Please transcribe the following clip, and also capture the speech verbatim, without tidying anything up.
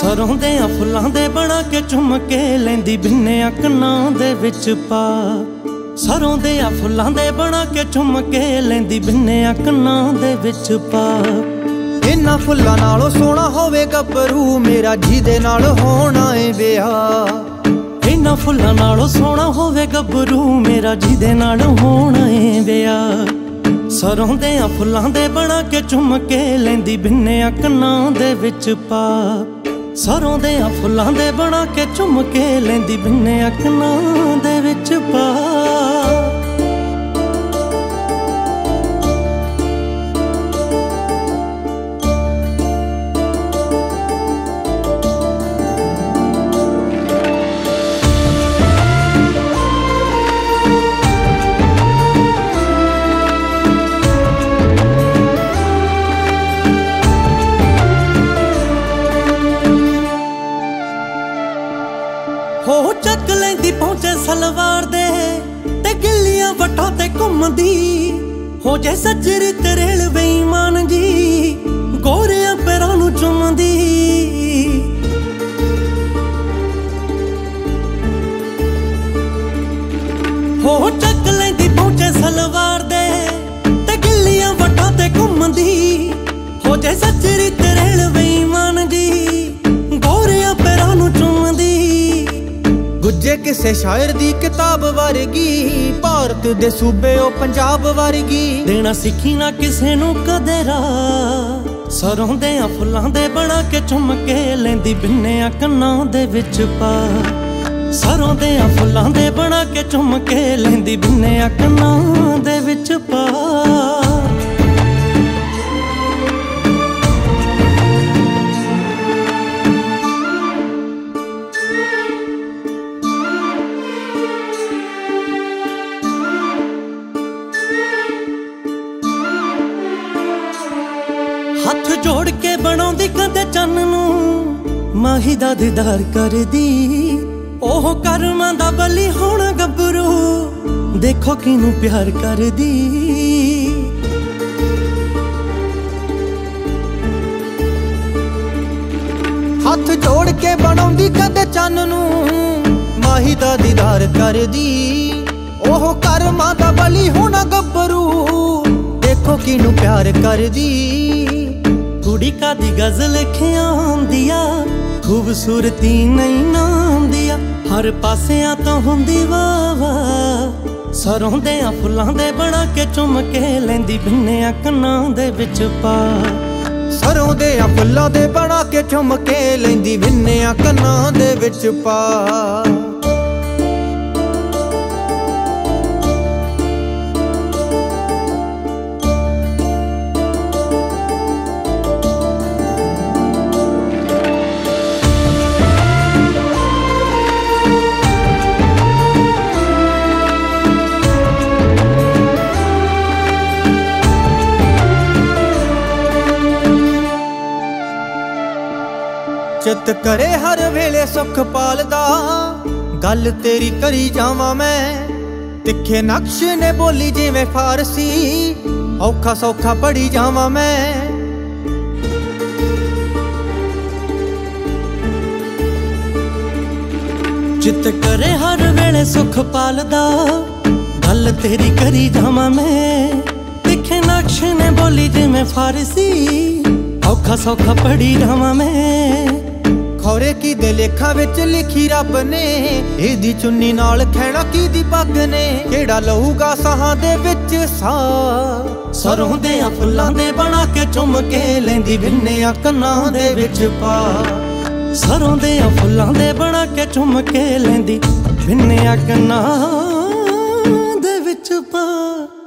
ਸਰੋਂ ਦੇ ਫੁੱਲਾਂ ਦੇ ਬਣਾ ਕੇ ਚੁੰਮ ਕੇ ਲੈਂਦੀ ਬਿੰਨਿਆ ਕੰਨਾਂ ਦੇ ਵਿੱਚ ਪਾ। ਸਰੋਂ ਦੇ ਫੁੱਲਾਂ ਦੇ ਬਣਾ ਕੇ ਚੁੰਮ ਕੇ ਲੈਂਦੀ ਬਿੰਨਿਆ ਕੰਨਾਂ ਦੇ ਵਿੱਚ ਪਾ। ਇਹਨਾਂ ਫੁੱਲਾਂ ਨਾਲੋਂ ਸੋਹਣਾ ਹੋਵੇ ਗੱਭਰੂ ਮੇਰਾ ਜਿਹਦੇ ਨਾਲ ਹੋਣਾ ਏ ਵਿਆਹ। ਇਹਨਾਂ ਫੁੱਲਾਂ ਨਾਲੋਂ ਸੋਹਣਾ ਹੋਵੇ ਗੱਭਰੂ ਮੇਰਾ ਜਿਹਦੇ ਨਾਲ ਹੋਣਾ ਏ ਵਿਆਹ। ਸਰੋਂ ਦੇ ਫੁੱਲਾਂ ਦੇ ਬਣਾ ਕੇ ਚੁੰਮ ਕੇ ਲੈਂਦੀ ਬਿੰਨਿਆ ਕੰਨਾਂ ਦੇ ਵਿੱਚ ਪਾ। ਸਰੋਂ ਦੇ ਫੁੱਲਾਂ ਦੇ ਬਣਾ ਕੇ ਚੁੰਮ ਕੇ ਲੈਂਦੀ ਬਿੰਨਿਆ ਕੰਨਾਂ ਦੇ ਵਿੱਚ ਪਾ। ਹੋ ਚੱਕ ਲੈਂਦੀ ਪਹੁੰਚੇ ਸਲਵਾਰ ਦੇ ਤੇ ਗਿੱਲੀਆਂ ਵੱਟਾਂ ਤੇ ਘੁੰਮਦੀ। ਹੋ ਜੇ ਸੱਜਰੀ ਤਰੇਲ ਬੇਈਮਾਨ ਜੀ ਗੋਰਿਆਂ ਪੈਰਾਂ ਨੂੰ ਚੁੰਮਦੀ। ਹੋ ਚੱਕ ਲੈਂਦੀ ਪਹੁੰਚੇ ਸਲਵਾਰ ਦੇ ਤੇ ਗਿੱਲੀਆਂ ਵੱਟਾਂ ਤੇ ਘੁੰਮਦੀ। ਹੋ ਜੇ ਸੱਜਰੀ ਤਰੇਲ ਬੇਈਮਾਨ ਜੀ ਗੋਰਿਆਂ ਪੈਰਾਂ ਨੂੰ ਚੁੰਮਦੀ। ਗੁੱਜੇ ਕਿਸੇ ਸ਼ਾਇਰ ਦੀ ਕਿਤਾਬ ਵਰਗੀ ਭਾਰਤ ਦੇ ਸੂਬੇ ਉਹ ਪੰਜਾਬ ਵਰਗੀ। ਦੇਣਾ ਸਿੱਖੀ ਨਾ ਕਿਸੇ ਨੂੰ ਕਦੇ ਰਾਹ। ਸਰੋਂ ਦੇ ਫੁੱਲਾਂ ਦੇ ਬਣਾ ਕੇ ਚੁੰਮ ਕੇ ਲੈਂਦੀ ਬਿੰਨਿਆ ਕੰਨਾਂ ਦੇ ਵਿੱਚ ਪਾ। ਸਰੋਂ ਦੇ ਫੁੱਲਾਂ ਦੇ ਬਣਾ ਕੇ ਚੁੰਮ ਕੇ ਲੈਂਦੀ ਬਿੰਨਿਆ ਕੰਨਾਂ ਦੇ ਵਿੱਚ ਪਾ। ਹੱਥ ਜੋੜ ਕੇ ਬਣਾਉਂਦੀ ਕਦੇ ਚੰਨ ਨੂੰ ਮਾਹੀ ਦਾ ਦੀਦਾਰ ਕਰਦੀ। ਉਹ ਕਰਮਾਂ ਦਾ ਬਲੀ ਹੋਣਾ ਗੱਭਰੂ ਦੇਖੋ ਕਿਨੂੰ ਪਿਆਰ ਕਰਦੀ। ਹੱਥ ਜੋੜ ਕੇ ਬਣਾਉਂਦੀ ਕਦੇ ਚੰਨ ਨੂੰ ਮਾਹੀ ਦਾ ਦੀਦਾਰ ਕਰਦੀ। ਉਹ ਕਰਮਾਂ ਦਾ ਬਲੀ ਹੋਣਾ ਗੱਭਰੂ ਦੇਖੋ ਕਿਨੂੰ ਪਿਆਰ ਕਰਦੀ। ਕੁੜੀ ਕਾਦੀ ਗਜ਼ਲ ਖਿਆਉਂਦੀਆ ਖੂਬਸੂਰਤੀ ਨਹੀਂ ਨਾਉਂਦੀਆ ਹਰ ਪਾਸਿਆਂ ਤੋਂ ਹੁੰਦੀ ਵਾਹ ਵਾਹ। ਸਰੋਂ ਦੇ ਫੁੱਲਾਂ ਦੇ ਬਣਾ ਕੇ ਚੁੰਮ ਕੇ ਲੈਂਦੀ ਬਿੰਨਿਆ ਕੰਨਾਂ ਦੇ ਵਿੱਚ ਪਾ। ਸਰੋਂ ਦੇ ਫੁੱਲਾਂ ਦੇ ਬਣਾ ਕੇ ਚੁੰਮ ਕੇ ਲੈਂਦੀ ਬਿੰਨਿਆ ਕੰਨਾਂ ਦੇ ਵਿੱਚ ਪਾ। ਚਿੱਤ ਕਰੇ ਹਰ ਵੇਲੇ ਸੁੱਖ ਪਾਲਦਾ ਗੱਲ ਤੇਰੀ ਕਰੀ ਜਾਵਾਂ ਮੈਂ। ਤਿੱਖੇ ਨਕਸ਼ ਨੇ ਬੋਲੀ ਜਿਵੇਂ ਫਾਰਸੀ ਔਖਾ ਸੌਖਾ ਪੜੀ ਜਾਵਾਂ ਮੈਂ। ਚਿੱਤ ਕਰੇ ਹਰ ਵੇਲੇ ਸੁੱਖ ਪਾਲਦਾ ਗੱਲ ਤੇਰੀ ਕਰੀ ਜਾਵਾਂ ਮੈਂ। ਤਿੱਖੇ ਨਕਸ਼ ਨੇ ਬੋਲੀ ਜਿਵੇਂ ਫਾਰਸੀ ਔਖਾ ਸੌਖਾ ਪੜੀ ਜਾਵਾਂ ਮੈਂ। ਖੌਰੇ ਕੀ ਦੇ ਲੇਖਾਂ ਵਿੱਚ ਲਿਖੀ ਰੱਬ ਨੇ ਇਹਦੀ ਚੁੰਨੀ ਨਾਲ ਖੈਣਾ ਕੀ ਦੀ ਪੱਗ ਨੇ। ਕਿਹੜਾ ਲਊਗਾ ਸਾਹਾਂ ਦੇ ਵਿੱਚ ਸਾਹ। ਸਰੋਂ ਦੇ ਫੁੱਲਾਂ ਦੇ ਬਣਾ ਕੇ ਚੁੰਮ ਕੇ ਲੈਂਦੀ ਬਿੰਨਿਆ ਕੰਨਾਂ ਦੇ ਵਿੱਚ ਪਾ। ਸਰੋਂ ਦੇ ਫੁੱਲਾਂ ਦੇ ਬਣਾ ਕੇ ਚੁੰਮ ਕੇ ਲੈਂਦੀ ਬਿੰਨਿਆ ਕੰਨਾਂ ਦੇ ਵਿੱਚ ਪਾ।